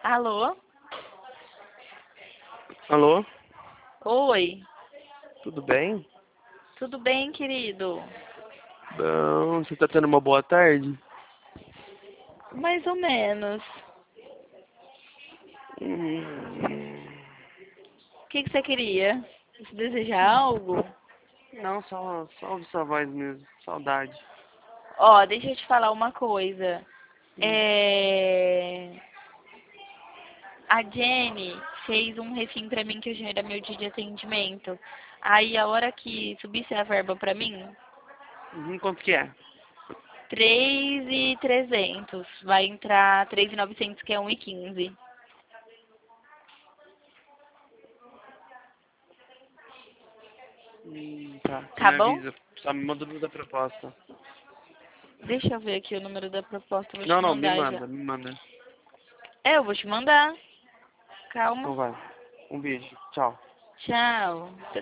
Alô? Alô? Oi. Tudo bem? Tudo bem, querido? Não, você tá tendo uma boa tarde? Mais ou menos. Hum, O que você queria? Você deseja algo? Não, só ouvi sua voz mesmo. Saudade. Ó, deixa eu te falar uma coisa. Hum. A Jenny fez um refim pra mim que hoje era meu dia de atendimento. Aí a hora que subisse a verba pra mim, Quanto que é? 3.300. Vai entrar 3.900, que é 1,15. Tá. Você Tá me bom? avisa. Só me manda o número da proposta. Deixa eu ver aqui o número da proposta, eu vou te Não, me mandar já. manda, me manda. Eu vou te mandar. Calma. Então vai. Um beijo. Tchau. Tchau.